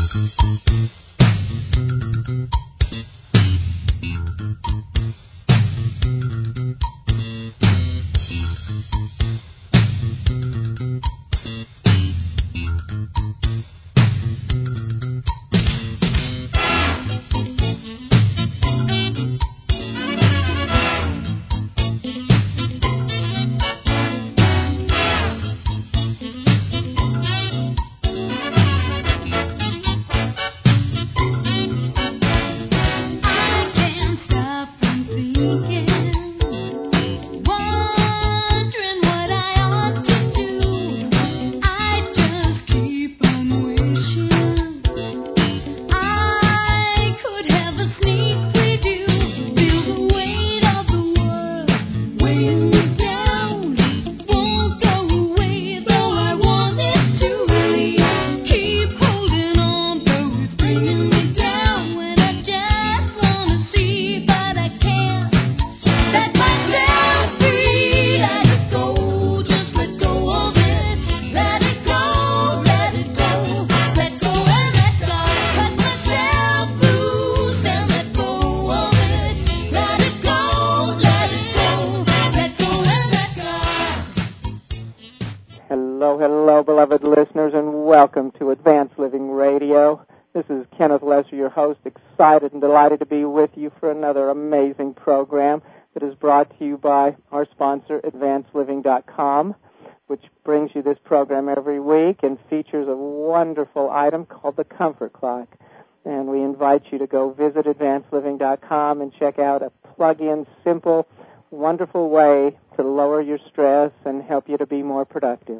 Hello, beloved listeners, and welcome to Advanced Living Radio. This is Kenneth Lesser, your host, excited and delighted to be with you for another amazing program that is brought to you by our sponsor, AdvancedLiving.com, which brings you this program every week and features a wonderful item called the Comfort Clock. And we invite you to go visit AdvancedLiving.com and check out a plug-in, simple, wonderful way to lower your stress and help you to be more productive.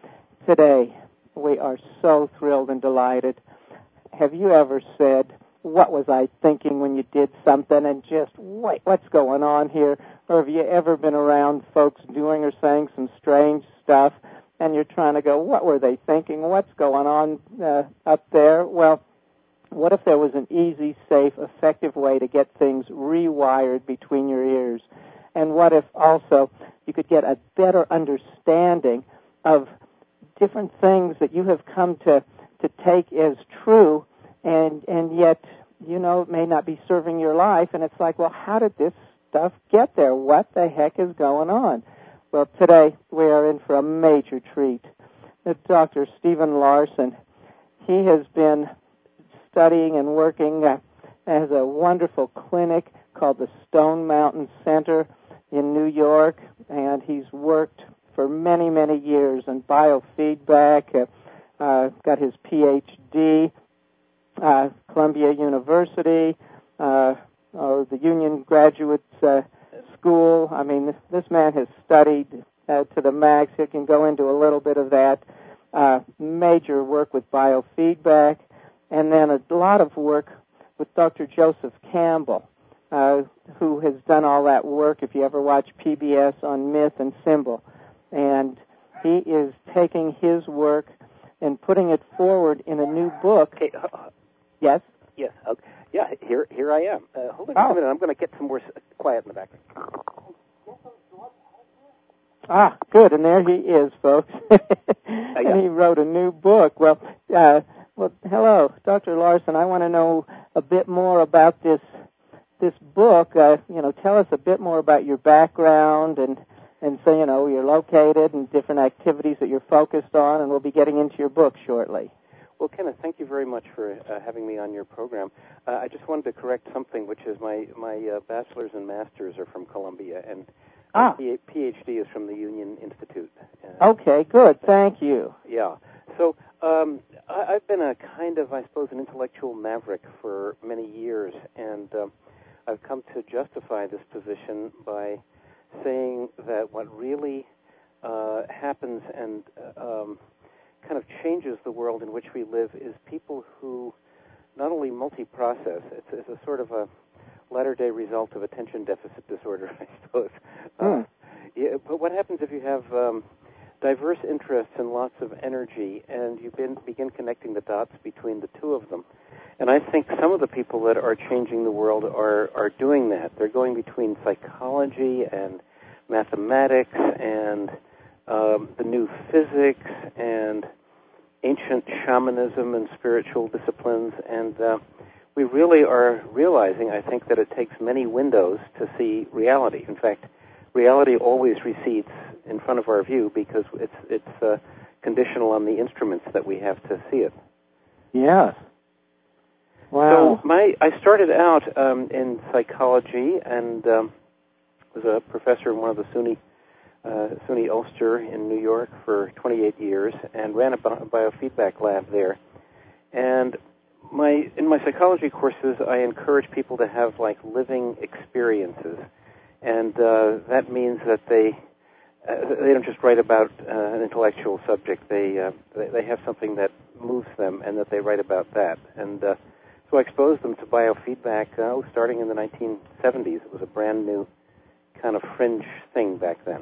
Today, we are so thrilled and delighted. Have you ever said, what was I thinking when you did something, and just, wait, what's going on here? Or have you ever been around folks doing or saying some strange stuff, and you're trying to go, what were they thinking? What's going on up there? Well, what if there was an easy, safe, effective way to get things rewired between your ears? And what if also you could get a better understanding of different things that you have come to take as true, and yet, you know, it may not be serving your life, and it's like, well, how did this stuff get there? What the heck is going on? Well, today we are in for a major treat. Dr. Stephen Larson, he has been studying and working as a wonderful clinic called the Stone Mountain Center in New York, and he's worked for many, many years in biofeedback, got his Ph.D., Columbia University, the Union Graduate School. I mean, this man has studied to the max. He can go into a little bit of that. Major work with biofeedback, and then a lot of work with Dr. Joseph Campbell, who has done all that work, if you ever watch PBS, on myth and symbol. And he is taking his work and putting it forward in a new book. Okay. Yes? Yes. Okay. Yeah, here I am. Hold on a minute. I'm going to get some more quiet in the background. Good. And there he is, folks. And he wrote a new book. Well, hello, Dr. Larson. I want to know a bit more about this book. Tell us a bit more about your background and so, you're located and different activities that you're focused on, and we'll be getting into your book shortly. Well, Kenneth, thank you very much for having me on your program. I just wanted to correct something, which is my bachelor's and master's are from Columbia, and my PhD is from the Union Institute. Okay, good. Thank you. Yeah. So I've been a kind of, I suppose, an intellectual maverick for many years, and I've come to justify this position by saying that what really happens and kind of changes the world in which we live is people who not only multi-process, it's a sort of a latter-day result of attention deficit disorder, I suppose. But what happens if you have diverse interests and lots of energy, and you begin connecting the dots between the two of them? And I think some of the people that are changing the world are doing that. They're going between psychology and mathematics and the new physics and ancient shamanism and spiritual disciplines, and we really are realizing, I think, that it takes many windows to see reality. In fact, reality always recedes in front of our view because it's conditional on the instruments that we have to see it. Yes. Wow. So I started out in psychology and was a professor in one of the SUNY Ulster in New York for 28 years and ran a biofeedback lab there. And in my psychology courses, I encourage people to have like living experiences, and that means that they don't just write about an intellectual subject. They have something that moves them, and that they write about that. And so I exposed them to biofeedback starting in the 1970s. It was a brand new kind of fringe thing back then.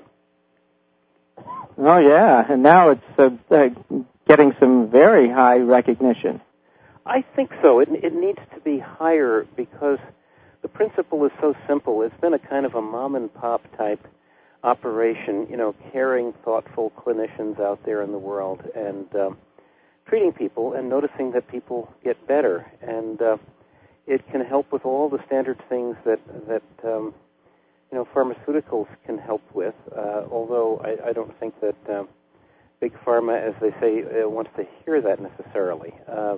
Oh, yeah, and now it's getting some very high recognition. I think so. It needs to be higher because the principle is so simple. It's been a kind of a mom-and-pop type operation, caring, thoughtful clinicians out there in the world and treating people and noticing that people get better. And it can help with all the standard things that pharmaceuticals can help with, although I don't think that Big Pharma, as they say, wants to hear that necessarily.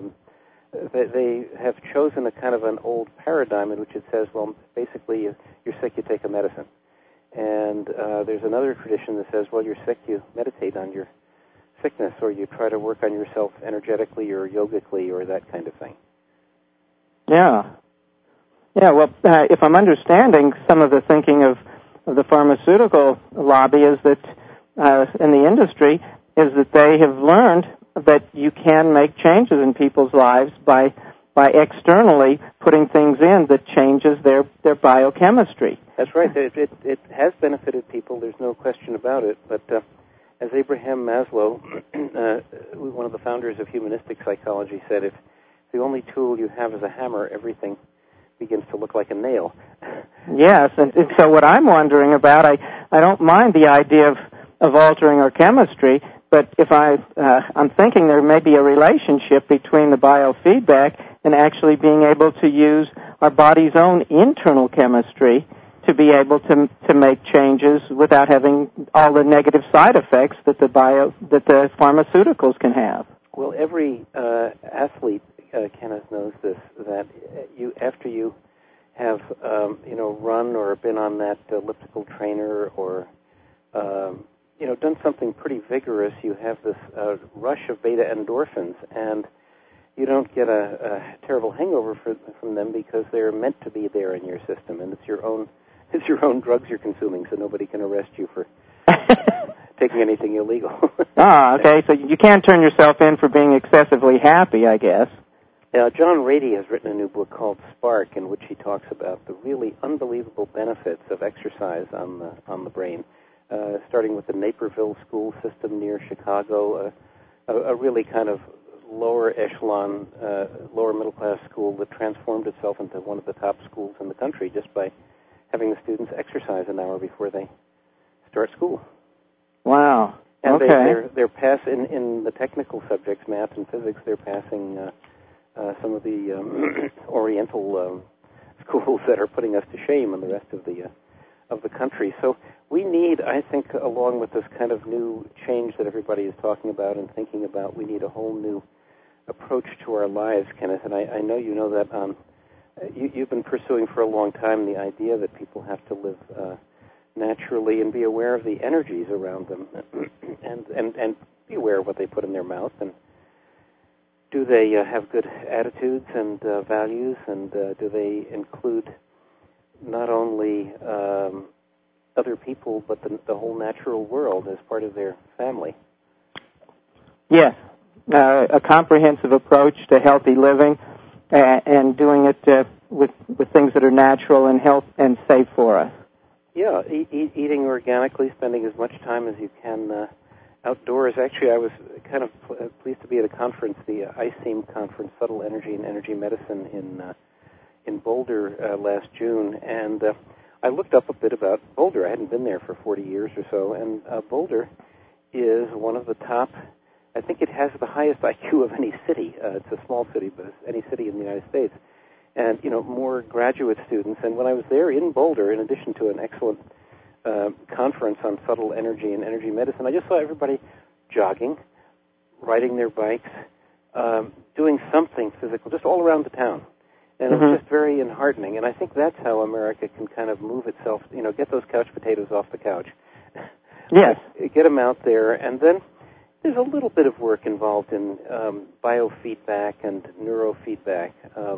They have chosen a kind of an old paradigm in which it says, well, basically, you're sick, you take a medicine. And there's another tradition that says, well, you're sick, you meditate on your sickness, or you try to work on yourself energetically or yogically or that kind of thing. Yeah. Yeah, well, if I'm understanding some of the thinking of the pharmaceutical lobby is that in the industry is that they have learned that you can make changes in people's lives by externally putting things in that changes their biochemistry. That's right. It has benefited people. There's no question about it. But as Abraham Maslow, one of the founders of humanistic psychology, said, if the only tool you have is a hammer, everything begins to look like a nail. Yes, and so what I'm wondering about, I don't mind the idea of altering our chemistry, but if I'm thinking there may be a relationship between the biofeedback and actually being able to use our body's own internal chemistry to be able to make changes without having all the negative side effects that the pharmaceuticals can have. Well, every athlete, Kenneth, knows this, that after you have run or been on that elliptical trainer or done something pretty vigorous, you have this rush of beta endorphins, and you don't get a terrible hangover from them because they're meant to be there in your system, and it's your own drugs you're consuming, so nobody can arrest you for taking anything illegal. Okay, so you can't turn yourself in for being excessively happy, I guess. John Rady has written a new book called Spark, in which he talks about the really unbelievable benefits of exercise on the brain, starting with the Naperville school system near Chicago, a really kind of lower echelon, lower middle class school that transformed itself into one of the top schools in the country just by having the students exercise an hour before they start school. Wow. And okay. they're in the technical subjects, math and physics, they're passing some of the Oriental schools that are putting us to shame in the rest of the country. So we need, I think, along with this kind of new change that everybody is talking about and thinking about, we need a whole new approach to our lives, Kenneth. And I know you know that you've been pursuing for a long time the idea that people have to live naturally and be aware of the energies around them and be aware of what they put in their mouth, and do they have good attitudes and values, and do they include not only other people but the whole natural world as part of their family? Yes, a comprehensive approach to healthy living and doing it with things that are natural and health and safe for us. Yeah, eating organically, spending as much time as you can outdoors. Actually, I was kind of pleased to be at a conference, the ICEAM conference, Subtle Energy and Energy Medicine in Boulder last June, and I looked up a bit about Boulder. I hadn't been there for 40 years or so, and Boulder is one of the top I think it has the highest IQ of any city. It's a small city, but it's any city in the United States. And, more graduate students. And when I was there in Boulder, in addition to an excellent conference on subtle energy and energy medicine, I just saw everybody jogging, riding their bikes, doing something physical, just all around the town. And it was just very enheartening. And I think that's how America can kind of move itself, get those couch potatoes off the couch. Yes. Get them out there. And then there's a little bit of work involved in biofeedback and neurofeedback.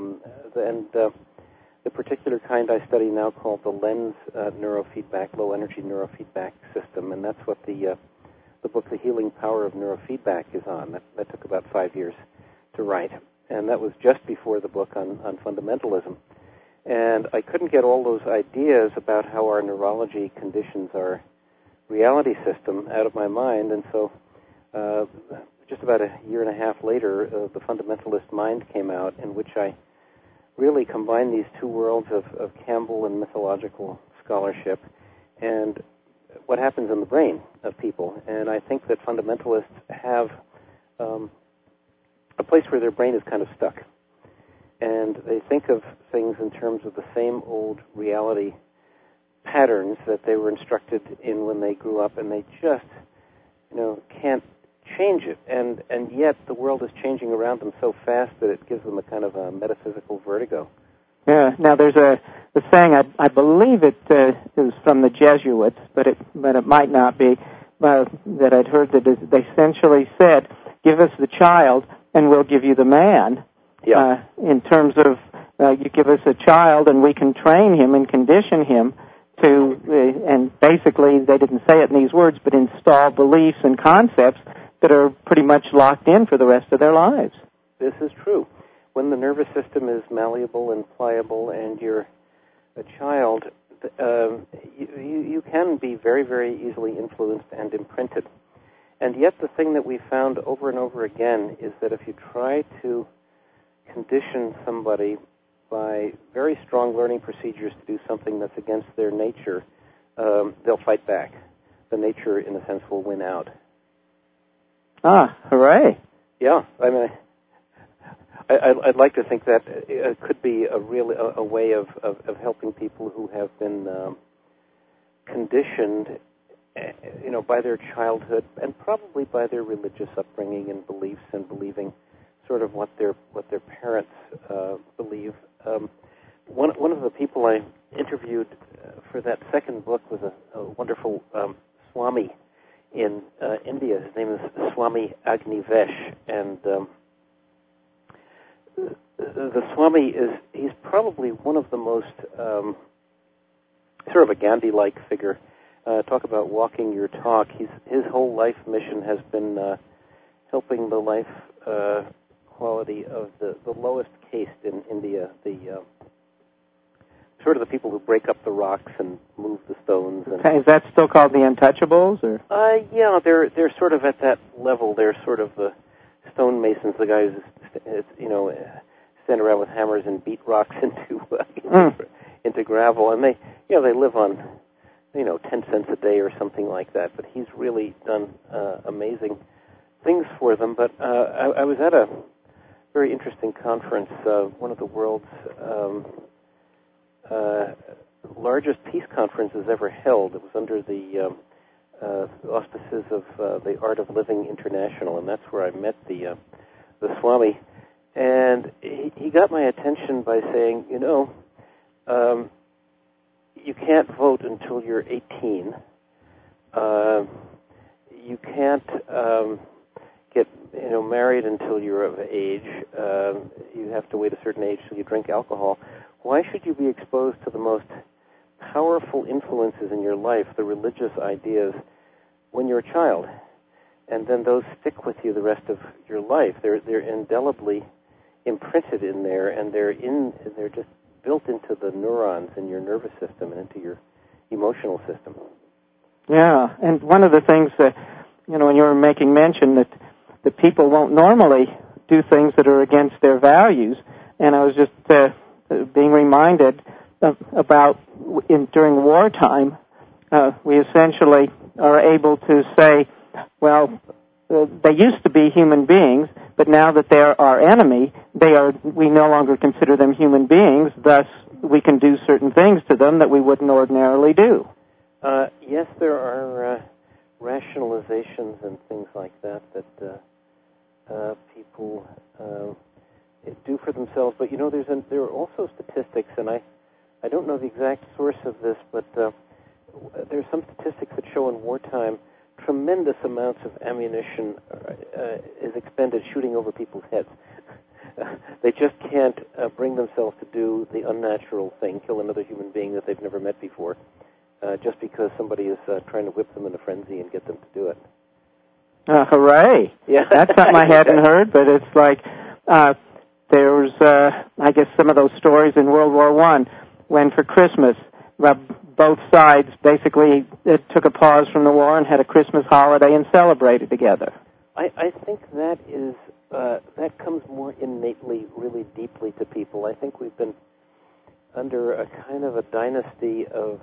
The particular kind I study now called the LENS neurofeedback, low-energy neurofeedback system. And that's what the book, The Healing Power of Neurofeedback, is on. That took about 5 years to write. And that was just before the book on fundamentalism. And I couldn't get all those ideas about how our neurology conditions our reality system out of my mind. And so just about a year and a half later, The Fundamentalist Mind came out, in which I really combined these two worlds of Campbell and mythological scholarship and what happens in the brain of people. And I think that fundamentalists have a place where their brain is kind of stuck. And they think of things in terms of the same old reality patterns that they were instructed in when they grew up, and they just, can't change it. And yet the world is changing around them so fast that it gives them a kind of a metaphysical vertigo. Yeah. Now there's a saying, I believe it was from the Jesuits, but it might not be, that I'd heard that they essentially said, give us the child and we'll give you the man. Yeah. In terms of you give us a child and we can train him and condition him to, and basically they didn't say it in these words, but install beliefs and concepts that are pretty much locked in for the rest of their lives. This is true. When the nervous system is malleable and pliable and you're a child, you can be very, very easily influenced and imprinted. And yet the thing that we found over and over again is that if you try to condition somebody by very strong learning procedures to do something that's against their nature, they'll fight back. The nature, in a sense, will win out. Ah, hooray. Yeah, I mean, I'd like to think that it could be a way of helping people who have been conditioned, by their childhood and probably by their religious upbringing and beliefs and believing sort of what their parents believe. One of the people I interviewed for that second book was a wonderful Swami in India. His name is Swami Agnivesh, and the Swami he's probably one of the most sort of a Gandhi-like figure. Talk about walking your talk. His whole life mission has been helping the life quality of the lowest caste in India, the sort of the people who break up the rocks and move the stones. And, is that still called the Untouchables, or? Yeah, they're sort of at that level. They're sort of the stonemasons, the guys who stand around with hammers and beat rocks into gravel, and they live on 10 cents a day or something like that. But he's really done amazing things for them. But I was at a very interesting conference, one of the world's largest peace conferences ever held. It was under the auspices of the Art of Living International, and that's where I met the Swami. And he got my attention by saying, you can't vote until you're 18. You can't get married until you're of age. You have to wait a certain age till you drink alcohol. Why should you be exposed to the most powerful influences in your life, the religious ideas, when you're a child? And then those stick with you the rest of your life. They're indelibly imprinted in there, and they're just built into the neurons in your nervous system and into your emotional system. Yeah, and one of the things that, when you were making mention that the people won't normally do things that are against their values, and I was just being reminded about during wartime, we essentially are able to say, well, they used to be human beings, but now that they're our enemy, we no longer consider them human beings. Thus, we can do certain things to them that we wouldn't ordinarily do. Yes, there are rationalizations and things like that people do for themselves. But there are also statistics, and I don't know the exact source of this, but there's some statistics that show in wartime tremendous amounts of ammunition is expended shooting over people's heads. They just can't bring themselves to do the unnatural thing, kill another human being that they've never met before, just because somebody is trying to whip them in a frenzy and get them to do it. Hooray! Yeah. That's something I hadn't heard, but it's like there was, I guess, some of those stories in World War I when for Christmas both sides basically took a pause from the war and had a Christmas holiday and celebrated together. I think that is that comes more innately, really deeply to people. I think we've been under a kind of a dynasty of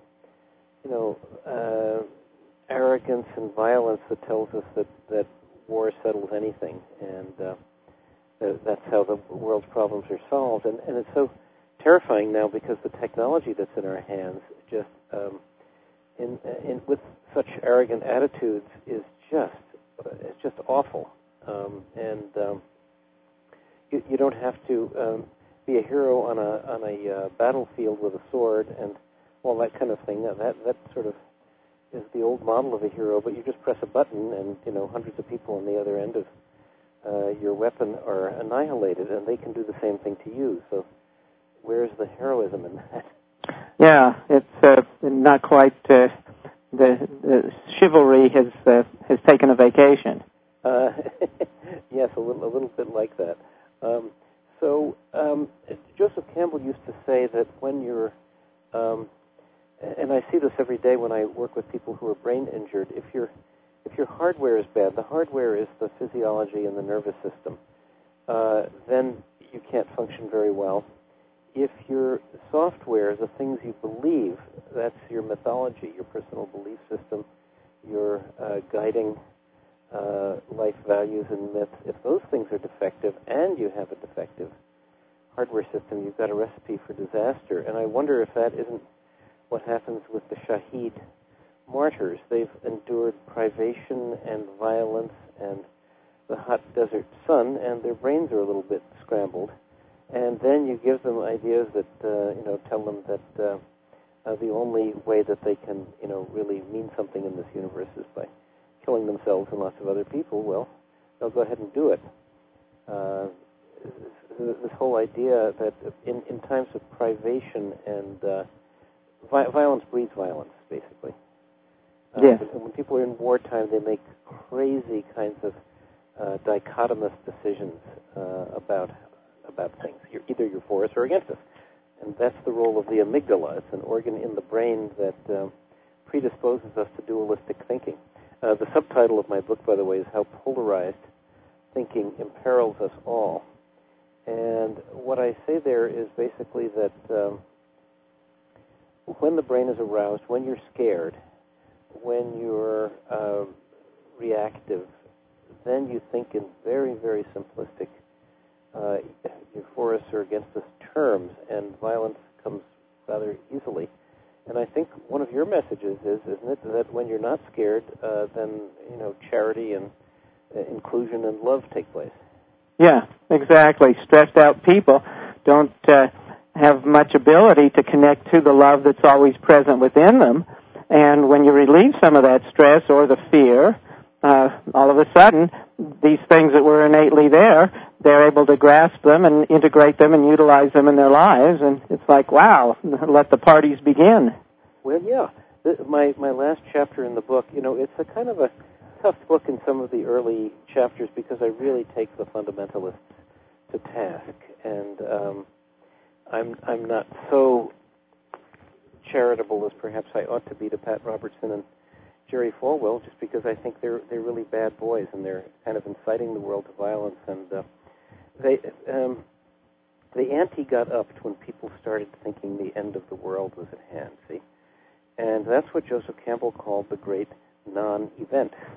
arrogance and violence that tells us that war settles anything, and that's how the world's problems are solved. And it's so terrifying now because the technology that's in our hands, just with such arrogant attitudes, is just awful. You don't have to be a hero on a battlefield with a sword and all that kind of thing. That sort of is the old model of a hero. But you just press a button, and hundreds of people on the other end of your weapon are annihilated, and they can do the same thing to you. So where's the heroism in that? Yeah, it's not quite. The chivalry has taken a vacation. Yes, a little bit like that. Joseph Campbell used to say that when you're, and I see this every day when I work with people who are brain injured, if your hardware is bad, the hardware is the physiology and the nervous system, then you can't function very well. If your software, the things you believe, that's your mythology, your personal belief system, your guiding life values and myths, if those things are defective and you have a defective hardware system, you've got a recipe for disaster. And I wonder if that isn't what happens with the Shaheed martyrs. They've endured privation and violence and the hot desert sun, and their brains are a little bit scrambled. And then you give them ideas that, tell them that the only way that they can, really mean something in this universe is by killing themselves and lots of other people. Well, they'll go ahead and do it. This whole idea that in times of privation and violence breeds violence, basically. Yes. When people are in wartime, they make crazy kinds of dichotomous decisions about things. Either you're for us or against us. And that's the role of the amygdala. It's an organ in the brain that predisposes us to dualistic thinking. The subtitle of my book, by the way, is How Polarized Thinking Imperils Us All. And what I say there is basically that when the brain is aroused, when you're scared, when you're reactive, then you think in very, very simplistic you're for us or against us terms, and violence comes rather easily. And I think one of your messages is, isn't it, that when you're not scared, then charity and inclusion and love take place. Yeah, exactly. Stressed out people don't have much ability to connect to the love that's always present within them. And when you relieve some of that stress or the fear, all of a sudden, these things that were innately there, they're able to grasp them and integrate them and utilize them in their lives. And it's like, wow, let the parties begin. Well, yeah. My last chapter in the book, it's a kind of a tough book in some of the early chapters because I really take the fundamentalists to task. And I'm not so charitable as perhaps I ought to be to Pat Robertson and Jerry Falwell, just because I think they're really bad boys and they're kind of inciting the world to violence. And the ante got upped when people started thinking the end of the world was at hand. See, and that's what Joseph Campbell called the great non-event.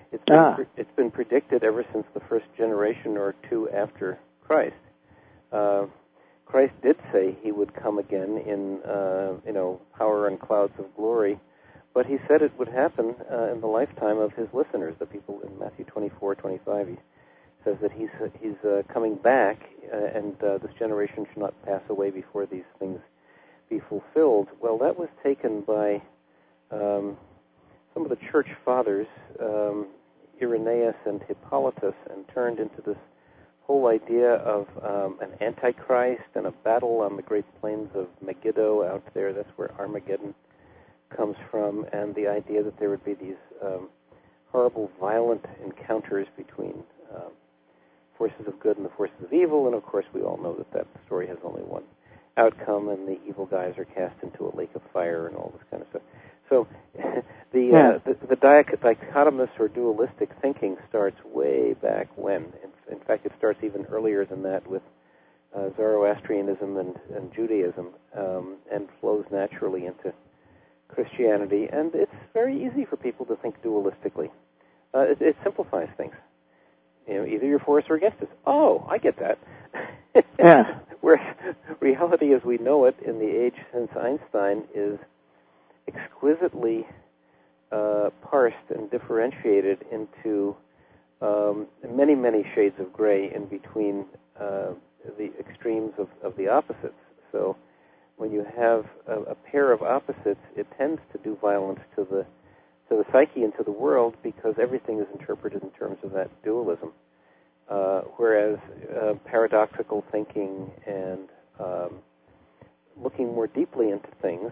It's been predicted ever since the first generation or two after Christ. Christ did say he would come again in power and clouds of glory, but he said it would happen in the lifetime of his listeners, the people in Matthew 24:25. He says that he's coming back, and this generation should not pass away before these things be fulfilled. Well, that was taken by some of the church fathers, Irenaeus and Hippolytus, and turned into this whole idea of an antichrist and a battle on the great plains of Megiddo out there. That's where Armageddon comes from, and the idea that there would be these horrible, violent encounters between forces of good and the forces of evil, and of course we all know that story has only one outcome, and the evil guys are cast into a lake of fire and all this kind of stuff. So the dichotomous or dualistic thinking starts way back when. In fact, it starts even earlier than that with Zoroastrianism and Judaism, and flows naturally into Christianity. And it's very easy for people to think dualistically. It simplifies things. Either you're for us or against us. Oh, I get that. Yeah. Whereas reality as we know it in the age since Einstein is exquisitely parsed and differentiated into many, many shades of gray in between the extremes of the opposites. So when you have a pair of opposites, it tends to do violence to the psyche and to the world, because everything is interpreted in terms of that dualism. Whereas paradoxical thinking and looking more deeply into things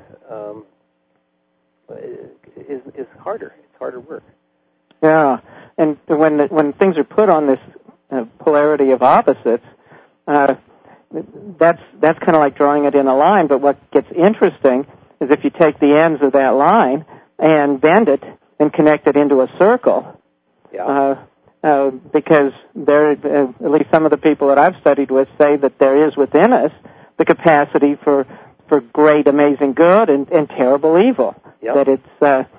is harder. It's harder work. Yeah, and when things are put on this polarity of opposites, that's kind of like drawing it in a line. But what gets interesting is if you take the ends of that line and bend it and connect it into a circle. Yeah. Because there, at least some of the people that I've studied with say that there is within us the capacity for great, amazing good and terrible evil. Yep. That it's,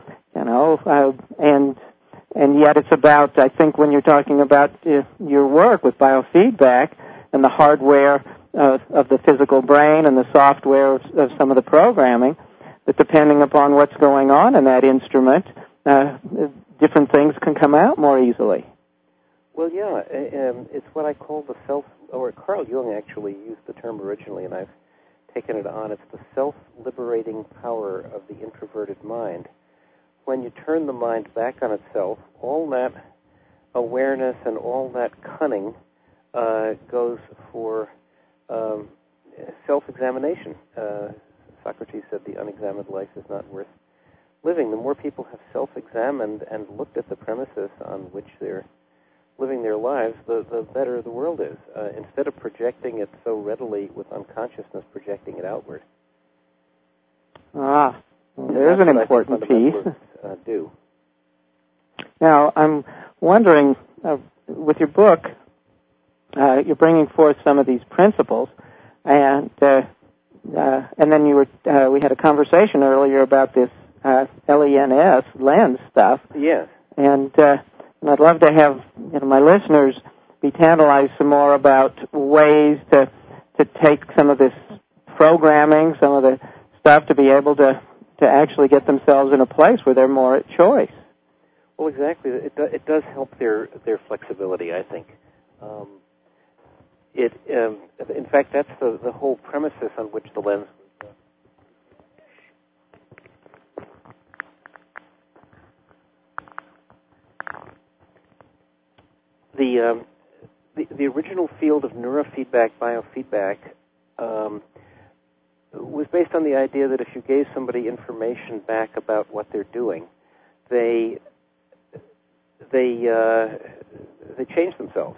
and yet it's about, I think when you're talking about your work with biofeedback and the hardware of the physical brain and the software of some of the programming, that depending upon what's going on in that instrument, different things can come out more easily. Well, yeah, it's what I call the self, or Carl Jung actually used the term originally, and I've taken it on. It's the self-liberating power of the introverted mind. When you turn the mind back on itself, all that awareness and all that cunning goes for self-examination. Socrates said the unexamined life is not worth living. The more people have self-examined and looked at the premises on which they're living their lives, the better the world is. Instead of projecting it so readily with unconsciousness, projecting it outward. There's an important piece. Do. Now, I'm wondering, with your book, you're bringing forth some of these principles, and then we had a conversation earlier about this lens stuff. Yes. And I'd love to have my listeners be tantalized some more about ways to take some of this programming, some of the stuff, to be able to actually get themselves in a place where they're more at choice. Well, exactly. It does help their flexibility, I think. In fact, that's the whole premises on which the lens was. The original field of neurofeedback, biofeedback, was based on the idea that if you gave somebody information back about what they're doing, they change themselves.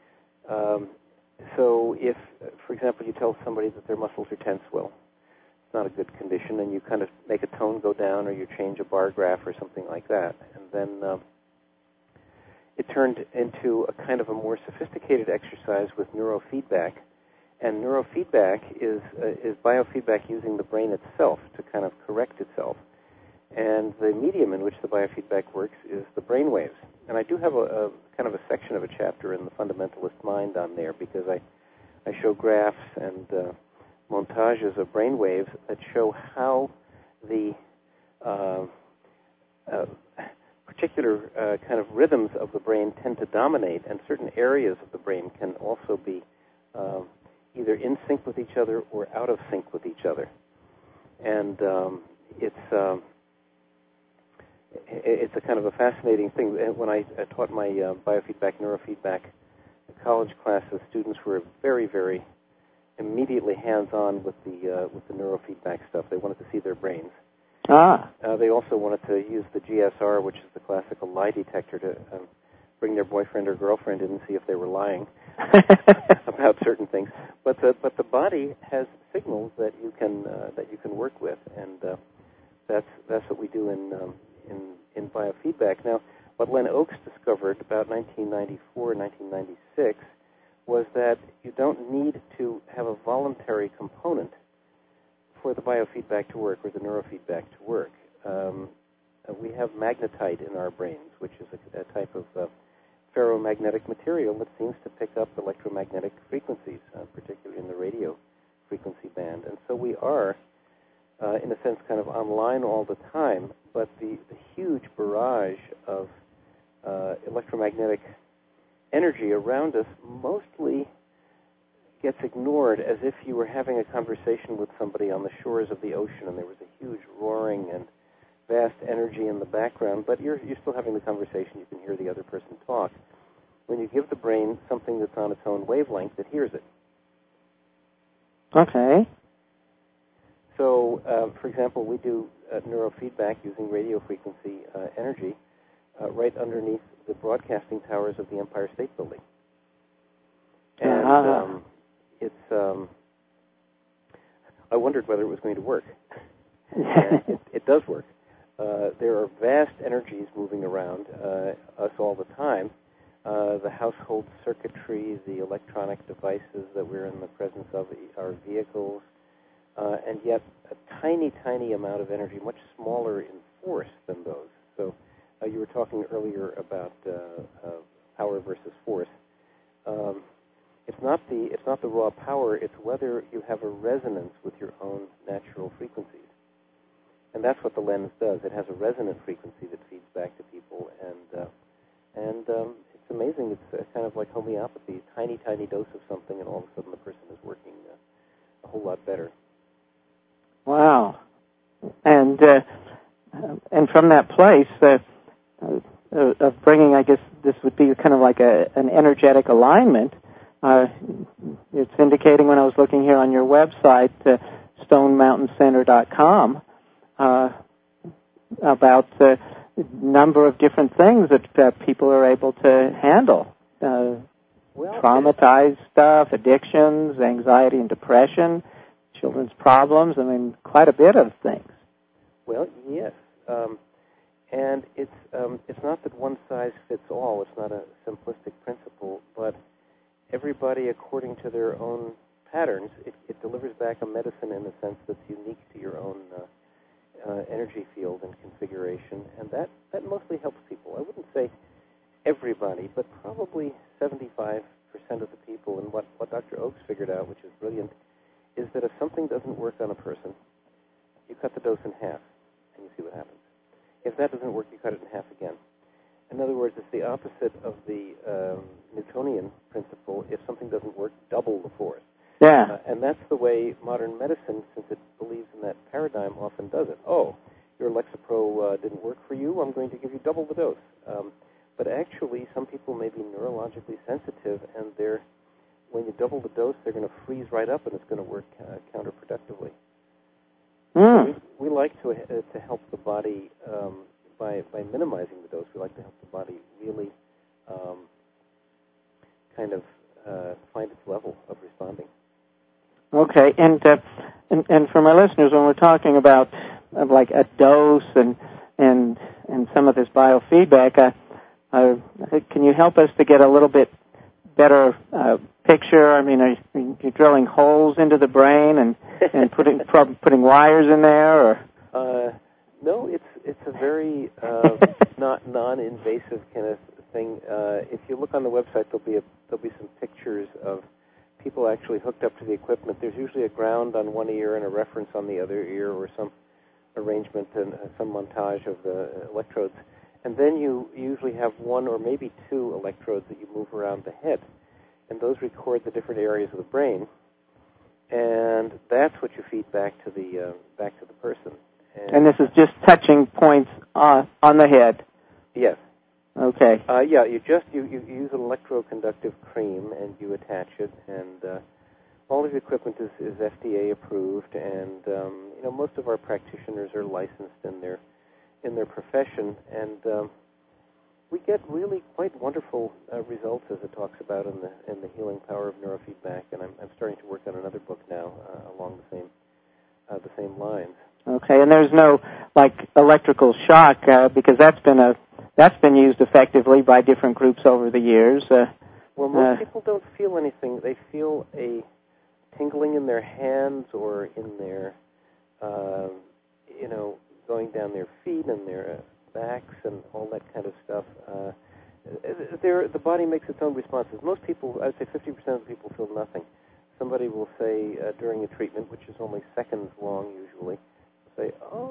So if, for example, you tell somebody that their muscles are tense, well, it's not a good condition, and you kind of make a tone go down, or you change a bar graph or something like that, and then it turned into a kind of a more sophisticated exercise with neurofeedback. And neurofeedback is biofeedback using the brain itself to kind of correct itself. And the medium in which the biofeedback works is the brain waves. And I do have a kind of a section of a chapter in the Fundamentalist Mind on there, because I show graphs and montages of brain waves that show how the particular kind of rhythms of the brain tend to dominate, and certain areas of the brain can also be either in sync with each other or out of sync with each other. And it's a kind of a fascinating thing. When I taught my biofeedback, neurofeedback college classes, students were very, very immediately hands-on with the neurofeedback stuff. They wanted to see their brains. They also wanted to use the GSR, which is the classical lie detector, to bring their boyfriend or girlfriend in and see if they were lying about certain things. But the body has signals that you can work with, and that's what we do in biofeedback. Now, what Len Oakes discovered about 1994, 1996 was that you don't need to have a voluntary component for the biofeedback to work or the neurofeedback to work. We have magnetite in our brains, which is a type of ferromagnetic material that seems to pick up electromagnetic frequencies, particularly in the radio frequency band. And so we are, in a sense, kind of online all the time, but the huge barrage of electromagnetic energy around us mostly gets ignored, as if you were having a conversation with somebody on the shores of the ocean and there was a huge roaring and vast energy in the background, but you're still having the conversation. You can hear the other person talk. When you give the brain something that's on its own wavelength, it hears it. Okay. So, for example, we do neurofeedback using radio frequency energy right underneath the broadcasting towers of the Empire State Building. And I wondered whether it was going to work. And it does work. There are vast energies moving around us all the time. The household circuitry, the electronic devices that we're in the presence of, our vehicles, and yet a tiny, tiny amount of energy, much smaller in force than those. So you were talking earlier about power versus force. It's not the raw power. It's whether you have a resonance with your own natural frequencies, and that's what the lens does. It has a resonant frequency that feeds back to people, and it's amazing. It's kind of like homeopathy. Tiny, tiny dose of something, and all of a sudden the person is working a whole lot better. Wow. And from that place of bringing, I guess this would be kind of like an energetic alignment. It's indicating when I was looking here on your website, StoneMountainCenter.com, about the number of different things that people are able to handle. Traumatized stuff, addictions, anxiety and depression, children's problems, I mean, quite a bit of things. Well, yes. And it's not that one size fits all. It's not a simplistic principle, but everybody, according to their own patterns, it delivers back a medicine in a sense that's unique to your own energy field and configuration, and that mostly helps people. I wouldn't say everybody, but probably 75% of the people. And what Dr. Oakes figured out, which is brilliant, is that if something doesn't work on a person, you cut the dose in half, and you see what happens. If that doesn't work, you cut it in half again. In other words, it's the opposite of the Newtonian principle. If something doesn't work, double the force. Yeah. And that's the way modern medicine, since it believes in that paradigm, often does it. Oh, your Lexapro didn't work for you. I'm going to give you double the dose. But actually, some people may be neurologically sensitive, and when you double the dose, they're going to freeze right up, and it's going to work counterproductively. So we like to help the body by minimizing the dose. We like to help the body really kind of find its level of responding. Okay, and for my listeners, when we're talking about like a dose and some of this biofeedback, can you help us to get a little bit better picture? I mean, are you drilling holes into the brain and putting wires in there, or? No, it's a very non-invasive kind of thing. If you look on the website, there'll be some pictures of people actually hooked up to the equipment. There's usually a ground on one ear and a reference on the other ear, or some arrangement and some montage of the electrodes. And then you usually have one or maybe two electrodes that you move around the head, and those record the different areas of the brain, and that's what you feed back to the person. And this is just touching points on the head. Yes. Okay. Yeah, you use an electroconductive cream and you attach it, and all of the equipment is FDA approved, and most of our practitioners are licensed in their profession, and we get really quite wonderful results, as it talks about in the healing power of neurofeedback. And I'm starting to work on another book now along the same lines. Okay, and there's no electrical shock because that's been used effectively by different groups over the years. Well, most people don't feel anything. They feel a tingling in their hands or in their, going down their feet and their backs and all that kind of stuff. The body makes its own responses. Most people, I would say 50% of the people feel nothing. Somebody will say during a treatment, which is only seconds long usually, say,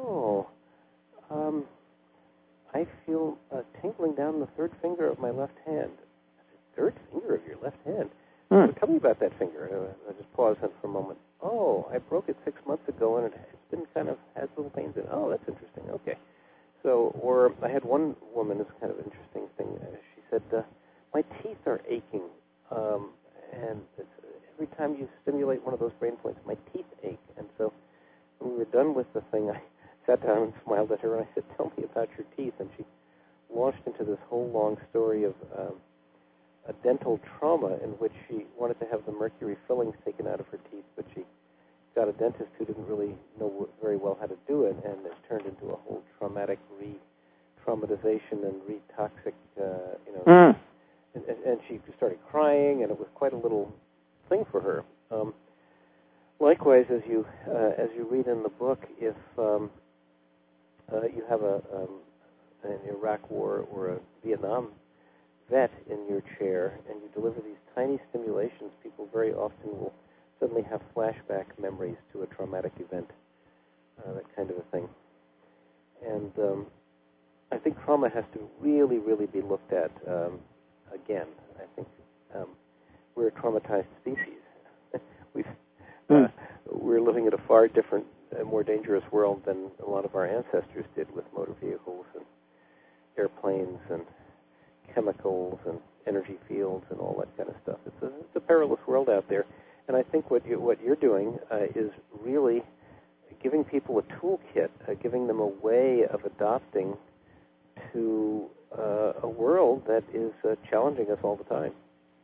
I feel tingling down the third finger of my left hand. Third finger of your left hand? So tell me about that finger. I just pause for a moment. Oh, I broke it 6 months ago, and it's been has little pains in it. Oh, that's interesting. Okay. So, or I had one woman, it's kind of an interesting thing. She said, my teeth are aching, and every time you stimulate one of those brain points, my teeth ache. And so when we were done with the thing, I sat down and smiled at her, and I said, tell me about your teeth. And she launched into this whole long story of a dental trauma in which she wanted to have the mercury fillings taken out of her teeth, but she got a dentist who didn't really know very well how to do it, and it turned into a whole traumatic re-traumatization and re-toxic, and she started crying, and it was quite a little thing for her. Likewise, as you read in the book, if you have an Iraq war or a Vietnam vet in your chair and you deliver these tiny stimulations, people very often will suddenly have flashback memories to a traumatic event, that kind of a thing. And I think trauma has to really, really be looked at again. I think we're a traumatized species. We're living in a far different, more dangerous world than a lot of our ancestors did, with motor vehicles and airplanes and chemicals and energy fields and all that kind of stuff. It's a perilous world out there, and I think what you're doing is really giving people a toolkit, giving them a way of adopting to a world that is challenging us all the time.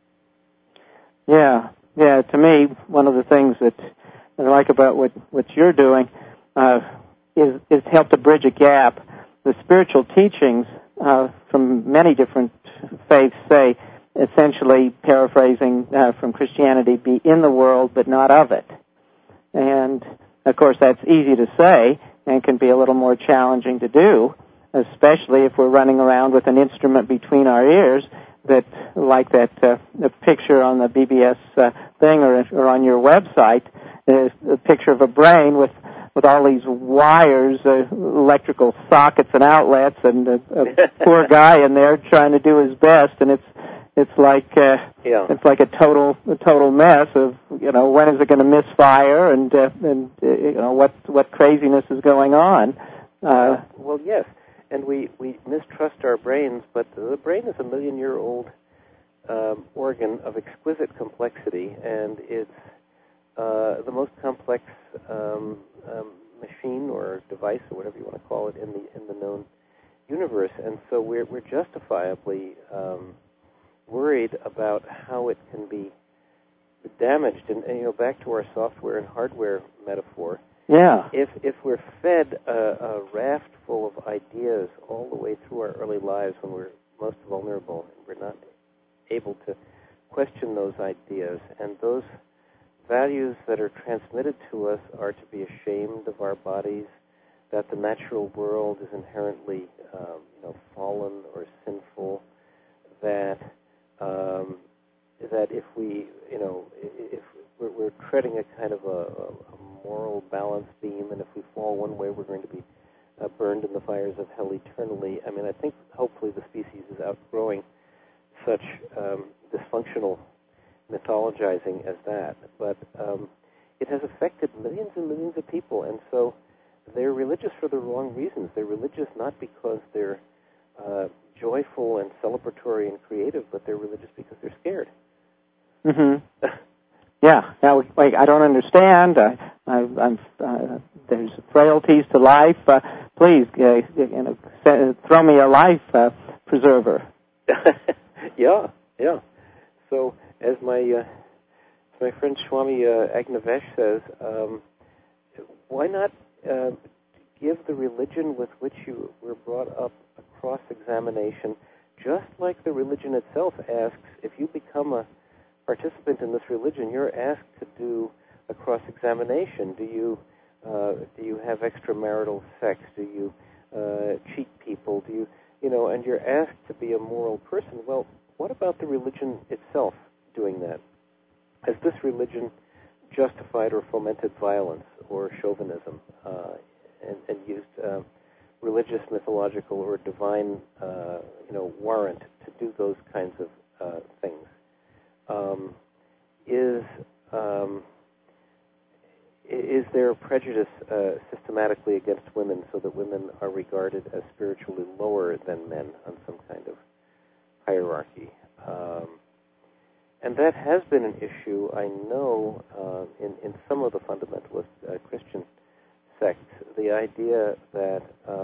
Yeah. To me, one of the things that I like about what you're doing is help to bridge a gap. The spiritual teachings from many different faiths say, essentially paraphrasing from Christianity, be in the world but not of it. And, of course, that's easy to say and can be a little more challenging to do, especially if we're running around with an instrument between our ears that, like that the picture on the BBS thing or on your website, is a picture of a brain with all these wires, electrical sockets and outlets, and a poor guy in there trying to do his best, and it's like a total mess of when is it going to misfire and what craziness is going on. Well, yes, and we mistrust our brains, but the brain is a 1,000,000-year-old organ of exquisite complexity, and it's the most complex machine or device or whatever you want to call it in the known universe, and so we're justifiably worried about how it can be damaged. And back to our software and hardware metaphor. Yeah. If we're fed a raft full of ideas all the way through our early lives when we're most vulnerable, and we're not able to question those ideas, and those values that are transmitted to us are to be ashamed of our bodies, that the natural world is inherently fallen or sinful, that that if we, if we're treading a kind of a moral balance beam, and if we fall one way, we're going to be burned in the fires of hell eternally. I mean, I think hopefully the species is outgrowing such dysfunctional mythologizing as that. But it has affected millions and millions of people, and so they're religious for the wrong reasons. They're religious not because they're joyful and celebratory and creative, but they're religious because they're scared. Mm-hmm. Yeah. Now, like, I don't understand. There's frailties to life. Please, throw me a life preserver. Yeah. So, as my friend Swami Agnavesh says, why not give the religion with which you were brought up a cross-examination, just like the religion itself asks. If you become a participant in this religion, you're asked to do a cross-examination. Do you have extramarital sex? Do you cheat people? Do you and you're asked to be a moral person. Well, what about the religion itself doing that? Has this religion justified or fomented violence or chauvinism and used religious, mythological, or divine warrant to do those kinds of things? Is there prejudice systematically against women so that women are regarded as spiritually lower than men on some kind of hierarchy? And that has been an issue, I know, in some of the fundamentalist Christian sects. The idea that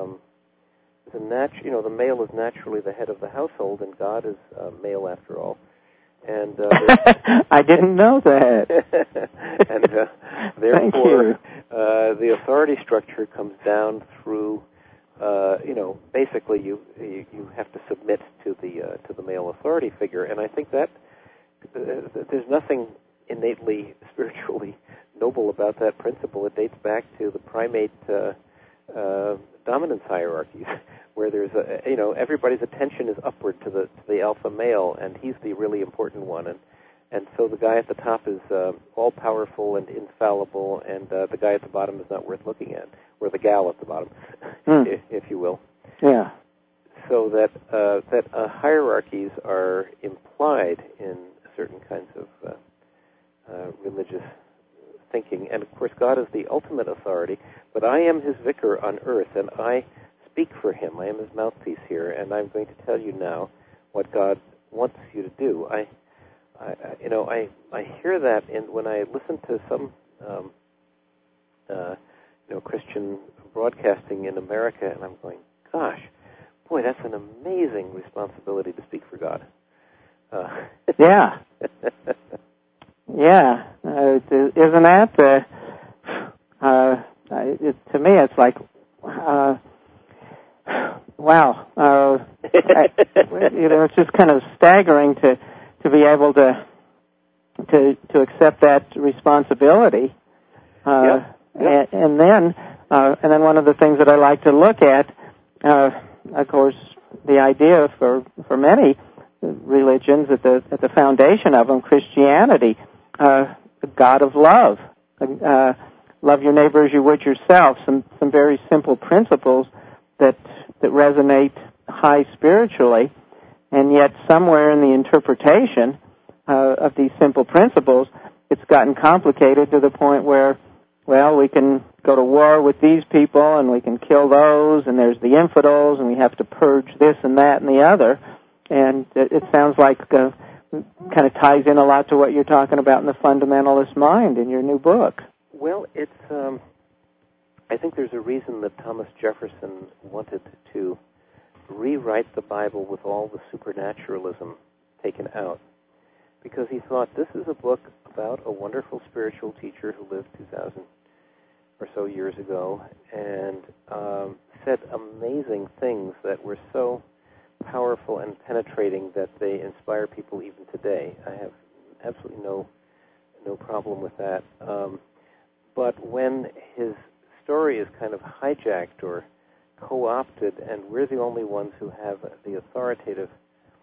the male is naturally the head of the household, and God is male after all. And I didn't know that. And therefore, the authority structure comes down through, basically you have to submit to the male authority figure, and I think that there's nothing innately spiritually noble about that principle. It dates back to the primate dominance hierarchies, where there's everybody's attention is upward to the alpha male, and he's the really important one, and so the guy at the top is all powerful and infallible, and the guy at the bottom is not worth looking at, or the gal at the bottom, if you will. Yeah. So that hierarchies are implied in certain kinds of religious thinking, and of course God is the ultimate authority, but I am his vicar on earth, and I speak for him. I am his mouthpiece here, and I'm going to tell you now what God wants you to do. I hear that when I listen to some Christian broadcasting in America, and I'm going, gosh, boy, that's an amazing responsibility to speak for God. Yeah. Yeah. Isn't that? To me, it's like, wow. It's just kind of staggering to be able to accept that responsibility. Yeah. And then one of the things that I like to look at, of course, the idea for many religions at the foundation of them, Christianity, the God of love, love your neighbor as you would yourself. Some very simple principles that resonate high spiritually, and yet somewhere in the interpretation of these simple principles, it's gotten complicated to the point where, well, we can go to war with these people, and we can kill those, and there's the infidels, and we have to purge this and that and the other. And it sounds like kind of ties in a lot to what you're talking about in the fundamentalist mind in your new book. Well, it's I think there's a reason that Thomas Jefferson wanted to rewrite the Bible with all the supernaturalism taken out, because he thought this is a book about a wonderful spiritual teacher who lived 2,000 or so years ago and said amazing things that were so powerful and penetrating that they inspire people even today. I have absolutely no problem with that. But when his story is kind of hijacked or co-opted, and we're the only ones who have the authoritative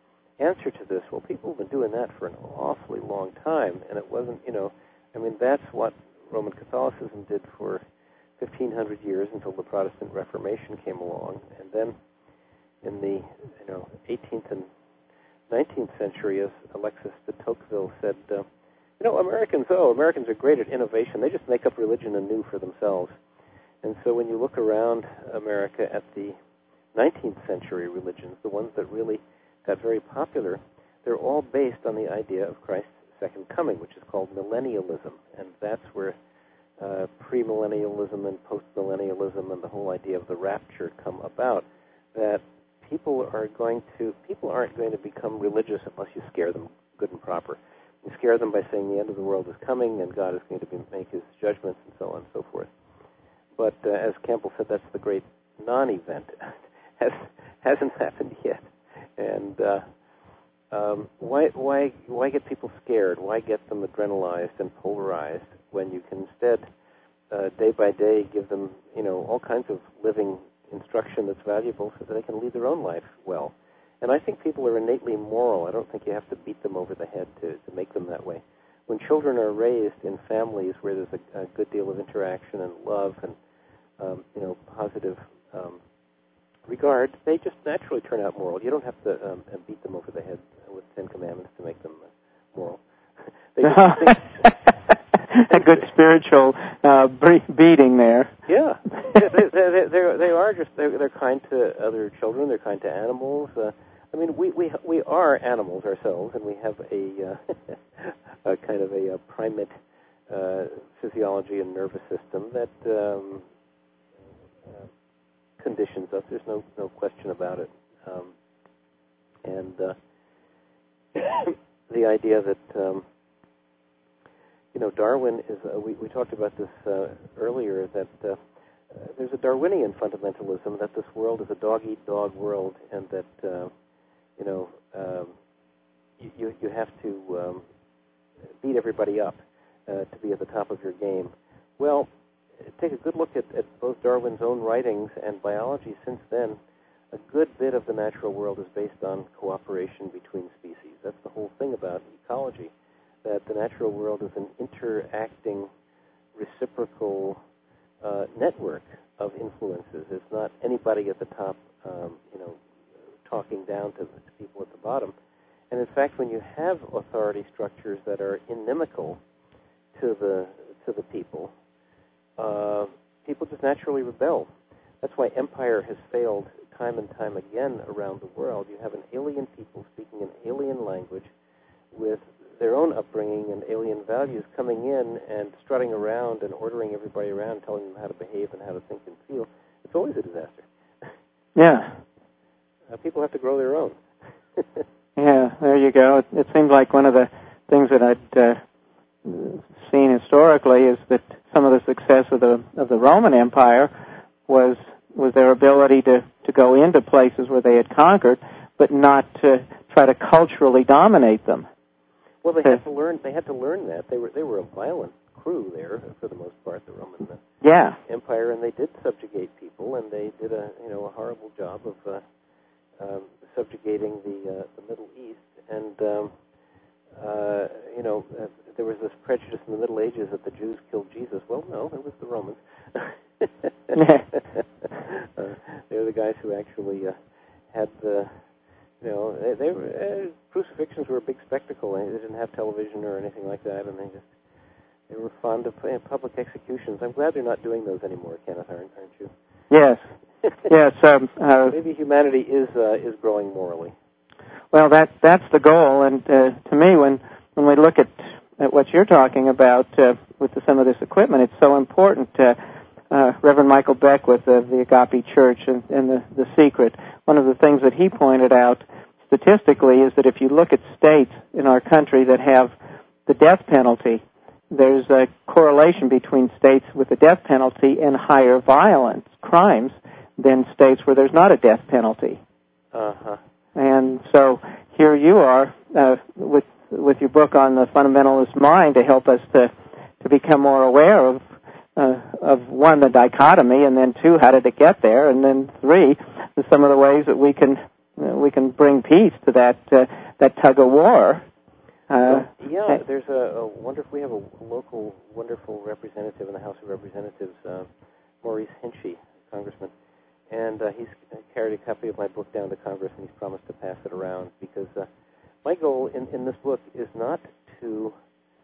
answer to this? Well, people have been doing that for an awfully long time, and it wasn't, that's what Roman Catholicism did for 1,500 years until the Protestant Reformation came along, and then in the 18th and 19th century, as Alexis de Tocqueville said, Americans are great at innovation. They just make up religion anew for themselves. And so when you look around America at the 19th century religions, the ones that really got very popular, they're all based on the idea of Christ's second coming, which is called millennialism. And that's where premillennialism and postmillennialism and the whole idea of the rapture come about, that people aren't going to become religious unless you scare them good and proper. You scare them by saying the end of the world is coming and God is going to make his judgments and so on and so forth. But as Campbell said, that's the great non-event. Hasn't happened yet. And why get people scared? Why get them adrenalized and polarized when you can instead, day by day, give them all kinds of living instruction that's valuable so that they can lead their own life well. And I think people are innately moral. I don't think you have to beat them over the head to make them that way. When children are raised in families where there's a good deal of interaction and love and positive regard, they just naturally turn out moral. You don't have to beat them over the head with 10 Commandments to make them moral. They just a good spiritual beating there. Yeah, they're kind to other children. They're kind to animals. We are animals ourselves, and we have a kind of a primate physiology and nervous system that conditions us. There's no question about it. And the idea that Darwin is. We talked about this earlier. That there's a Darwinian fundamentalism that this world is a dog-eat-dog world, and that you have to beat everybody up to be at the top of your game. Well, take a good look at both Darwin's own writings and biology since then. A good bit of the natural world is based on cooperation between species. That's the whole thing about ecology, that the natural world is an interacting, reciprocal network of influences. It's not anybody at the top, talking down to people at the bottom. And in fact, when you have authority structures that are inimical to the people, people just naturally rebel. That's why empire has failed time and time again around the world. You have an alien people speaking an alien language with their own upbringing and alien values coming in and strutting around and ordering everybody around, telling them how to behave and how to think and feel. It's always a disaster. Yeah. People have to grow their own. Yeah, there you go. It seems like one of the things that I'd seen historically is that some of the success of the Roman Empire was their ability to go into places where they had conquered, but not to try to culturally dominate them. Well, they had to learn that they were a violent crew there for the most part, the Roman Empire, and they did subjugate people, and they did a horrible job of subjugating the Middle East, and there was this prejudice in the Middle Ages that the Jews killed Jesus. Well, no, it was the Romans. They were the guys who actually had the, they were, crucifixions were a big spectacle. They didn't have television or anything like that, and they were fond of public executions. I'm glad they're not doing those anymore, Kenneth, aren't you? Yes. Yes. Maybe humanity is growing morally. Well, that's the goal, and to me, when we look at what you're talking about with some of this equipment, it's so important. Reverend Michael Beckwith of the Agape Church and the Secret, one of the things that he pointed out statistically is that if you look at states in our country that have the death penalty, there's a correlation between states with the death penalty and higher violence crimes than states where there's not a death penalty. Uh-huh. And so here you are with your book on the fundamentalist mind to help us to become more aware of one, the dichotomy, and then two, how did it get there, and then three, some of the ways that we can bring peace to that that tug of war. There's a wonderful. We have a local wonderful representative in the House of Representatives, Maurice Hinchey, Congressman, and he's carried a copy of my book down to Congress, and he's promised to pass it around because my goal in this book is not to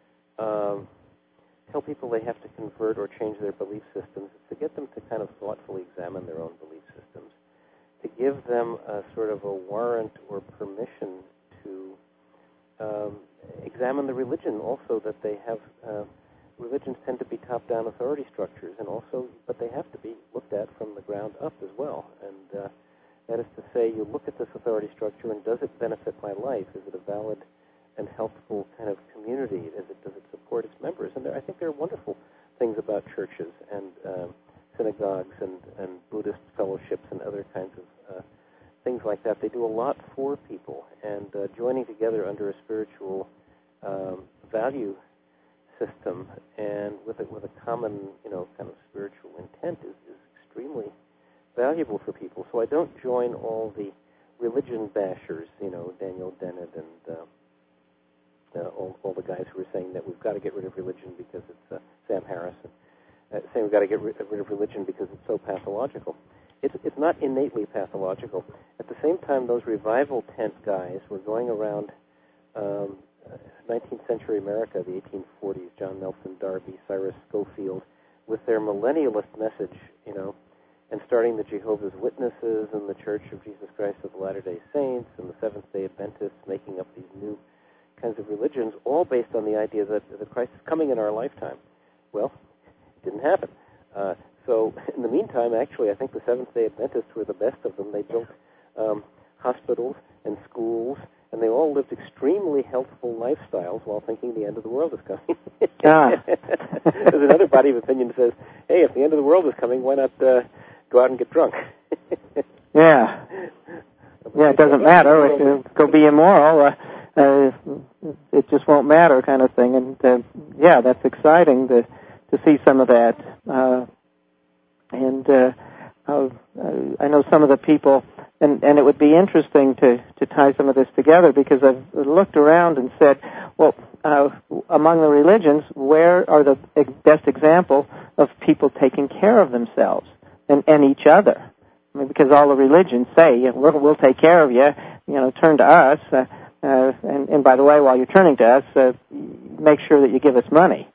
tell people they have to convert or change their belief systems. It's to get them to kind of thoughtfully examine their own belief systems, to give them a sort of a warrant or permission to examine the religion also that they have. Religions tend to be top-down authority structures, and also, but they have to be looked at from the ground up as well. And that is to say, you look at this authority structure, and does it benefit my life? Is it a valid and helpful kind of community? Does it support its members? And I think there are wonderful things about churches and synagogues and Buddhist fellowships and other kinds of things like that. They do a lot for people, and joining together under a spiritual value system and with a common, kind of spiritual intent is extremely valuable for people. So I don't join all the religion bashers, Daniel Dennett and all the guys who are saying that we've got to get rid of religion because it's Sam Harris, saying we've got to get rid of religion because it's so pathological. It's not innately pathological. At the same time, those revival tent guys were going around 19th century America, the 1840s, John Nelson Darby, Cyrus Schofield, with their millennialist message, and starting the Jehovah's Witnesses and the Church of Jesus Christ of the Latter-day Saints and the Seventh-day Adventists, making up these new kinds of religions, all based on the idea that Christ is coming in our lifetime. Well, it didn't happen. So in the meantime, actually, I think the Seventh-day Adventists were the best of them. They built hospitals and schools, and they all lived extremely healthful lifestyles while thinking the end of the world is coming. There's another body of opinion that says, hey, if the end of the world is coming, why not go out and get drunk? Yeah, it doesn't matter. Go be immoral. It just won't matter kind of thing. And, that's exciting to see some of that. I know some of the people, and it would be interesting to tie some of this together because I've looked around and said, well, among the religions, where are the best example of people taking care of themselves and each other? I mean, because all the religions say, we'll take care of you, turn to us, and by the way, while you're turning to us, make sure that you give us money.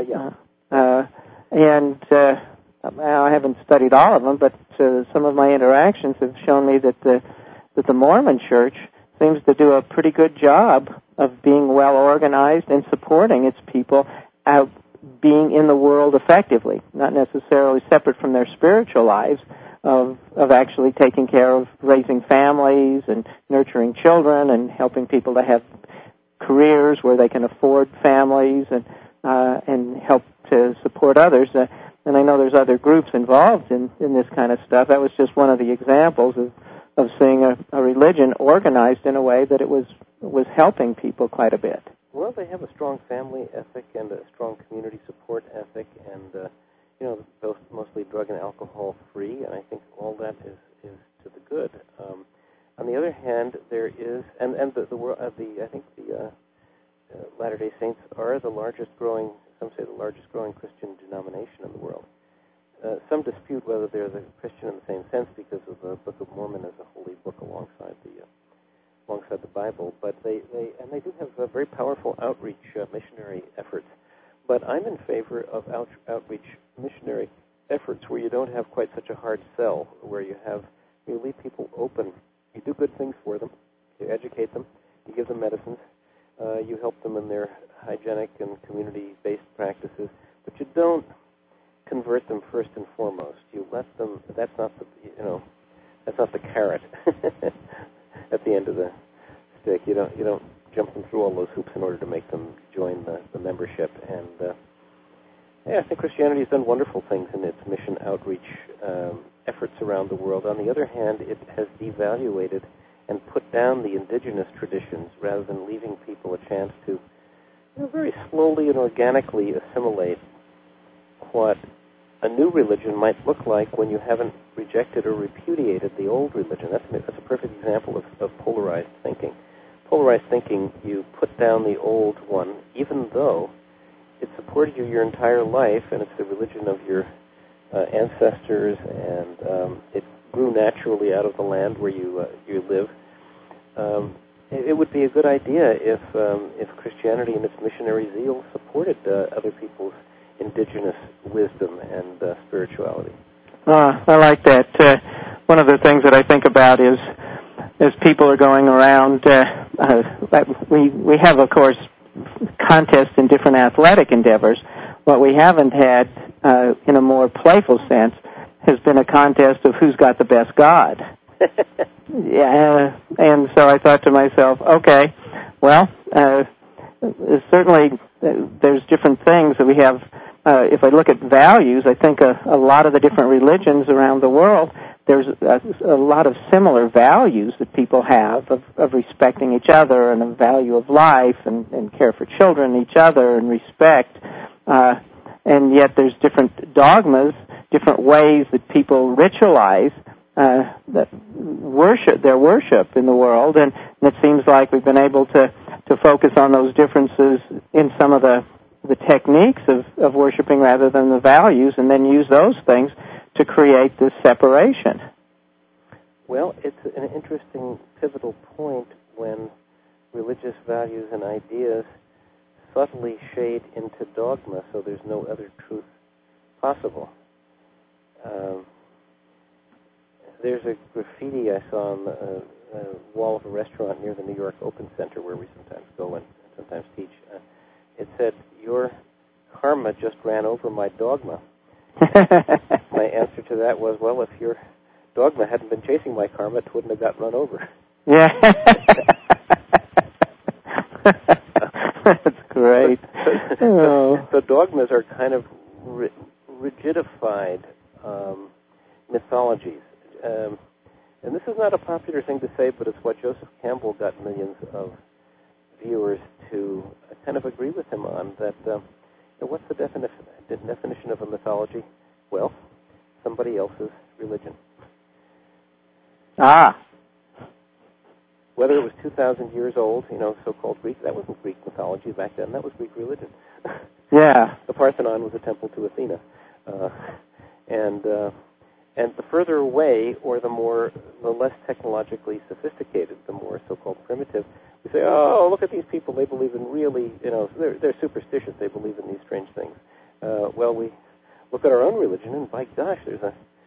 I haven't studied all of them, but some of my interactions have shown me that the Mormon Church seems to do a pretty good job of being well organized and supporting its people out being in the world effectively, not necessarily separate from their spiritual lives, of actually taking care of raising families and nurturing children and helping people to have careers where they can afford families and help to support others. And I know there's other groups involved in this kind of stuff. That was just one of the examples of seeing a religion organized in a way that it was helping people quite a bit. Well, they have a strong family ethic and a strong community support ethic, and both mostly drug and alcohol free. And I think all that is to the good. On the other hand, there is, and I think the Latter-day Saints are the largest growing. Some say the largest growing Christian denomination in the world. Some dispute whether they're the Christian in the same sense because of the Book of Mormon as a holy book alongside the Bible. But they do have very powerful outreach missionary efforts. But I'm in favor of outreach missionary efforts where you don't have quite such a hard sell, where you leave people open. You do good things for them. You educate them. You give them medicines. You help them in their hygienic and community-based practices, but you don't convert them first and foremost. You let them. That's not the carrot at the end of the stick. You don't jump them through all those hoops in order to make them join the membership. And I think Christianity has done wonderful things in its mission outreach efforts around the world. On the other hand, it has devaluated and put down the indigenous traditions rather than leaving people a chance to very slowly and organically assimilate what a new religion might look like when you haven't rejected or repudiated the old religion. That's a perfect example of polarized thinking. polarized thinking, you put down the old one, even though it supported you your entire life, and it's the religion of your ancestors, and it grew naturally out of the land where you live. It would be a good idea if Christianity and its missionary zeal supported other people's indigenous wisdom and spirituality. I like that. One of the things that I think about is, as people are going around, we have, of course, contests in different athletic endeavors. What we haven't had, in a more playful sense, has been a contest of who's got the best God. Yeah, and so I thought to myself, okay, well, certainly there's different things that we have. If I look at values, I think a lot of the different religions around the world, there's a lot of similar values that people have of respecting each other and the value of life and care for children, each other, and respect. And yet there's different dogmas, different ways that people ritualize their worship in the world, and it seems like we've been able to focus on those differences in some of the techniques of worshiping rather than the values, and then use those things to create this separation. Well, it's an interesting pivotal point when religious values and ideas subtly shade into dogma, so there's no other truth possible. There's a graffiti I saw on the wall of a restaurant near the New York Open Center where we sometimes go and sometimes teach. It said, "Your karma just ran over my dogma." My answer to that was, well, if your dogma hadn't been chasing my karma, it wouldn't have got run over. Yeah. That's great. So dogmas are kind of rigidified mythologies. And this is not a popular thing to say, but it's what Joseph Campbell got millions of viewers to kind of agree with him on, that what's the definition of a mythology? Well, somebody else's religion. Whether it was 2,000 years old, so-called Greek, that wasn't Greek mythology back then. That was Greek religion. Yeah. The Parthenon was a temple to Athena. And the further away, or the less technologically sophisticated, the more so-called primitive, we say, oh, look at these people. They believe in really, they're superstitious. They believe in these strange things. Well, we look at our own religion, and by gosh, there's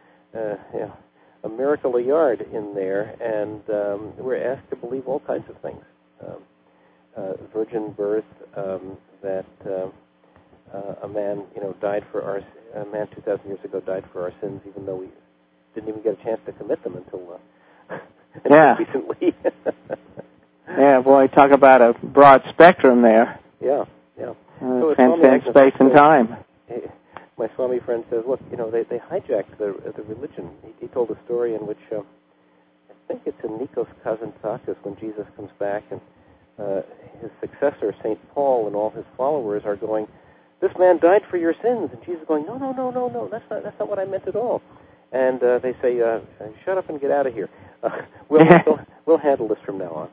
a miracle a yard in there, and we're asked to believe all kinds of things. Virgin birth, that a man, died for a man 2,000 years ago died for our sins, even though we didn't even get a chance to commit them until recently. Yeah, boy, talk about a broad spectrum there. Yeah. So transcends space and time. My Swami friend says, look, they hijacked the religion. He told a story in which, I think it's in Nikos Kazantzakis, when Jesus comes back, and his successor, St. Paul, and all his followers are going, this man died for your sins. And Jesus is going, no, that's not what I meant at all. And they say, shut up and get out of here. We'll handle this from now on.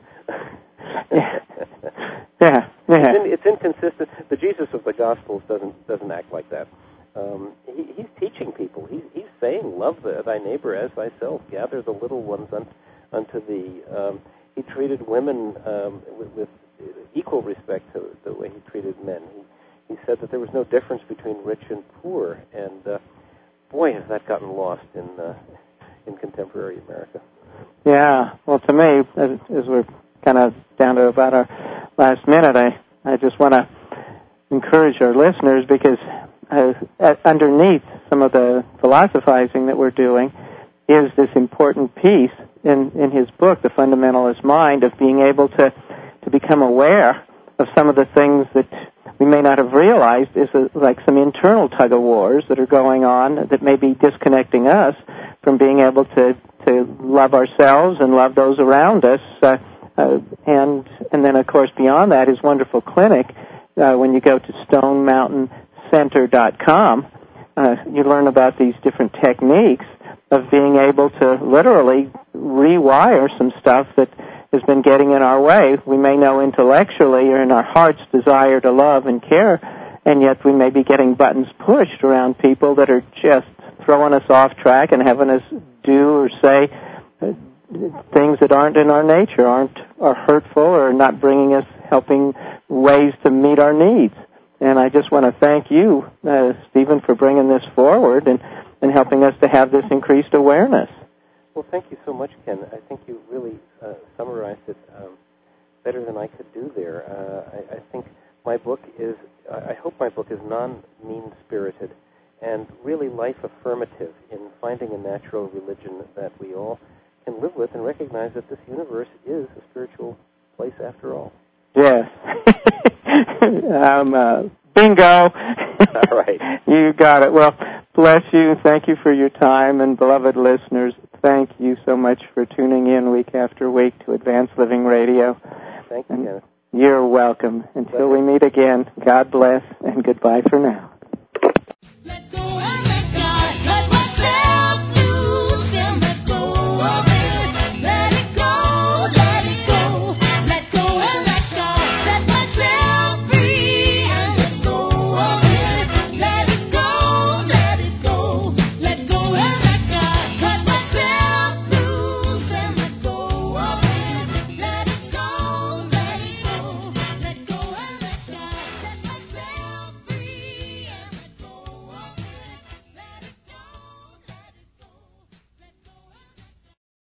Yeah. It's inconsistent. The Jesus of the Gospels doesn't act like that. He's teaching people. He's saying, love thy neighbor as thyself. Gather the little ones unto thee. He treated women with equal respect to the way he treated men. He said that there was no difference between rich and poor, and boy, has that gotten lost in contemporary America. Yeah, well, to me, as we're kind of down to about our last minute, I just want to encourage our listeners, because underneath some of the philosophizing that we're doing is this important piece in his book, The Fundamentalist Mind, of being able to become aware of some of the things that we may not have realized is like some internal tug-of-wars that are going on that may be disconnecting us from being able to love ourselves and love those around us. And then, of course, beyond that, his wonderful clinic, when you go to StoneMountainCenter.com, you learn about these different techniques of being able to literally rewire some stuff that has been getting in our way. We may know intellectually or in our heart's desire to love and care, and yet we may be getting buttons pushed around people that are just throwing us off track and having us do or say things that aren't in our nature, are hurtful or not bringing us helping ways to meet our needs. And I just want to thank you, Stephen, for bringing this forward and helping us to have this increased awareness. Well, thank you so much, Ken. I think you really summarized it better than I could do there. I think my book is, I hope my book is non-mean-spirited and really life-affirmative in finding a natural religion that we all can live with and recognize that this universe is a spiritual place after all. Yes. Bingo. All right. You got it. Well, bless you. Thank you for your time. And beloved listeners, thank you so much for tuning in week after week to Advanced Living Radio. Thank you, Kenneth. You're welcome. Until we meet again, God bless and goodbye for now.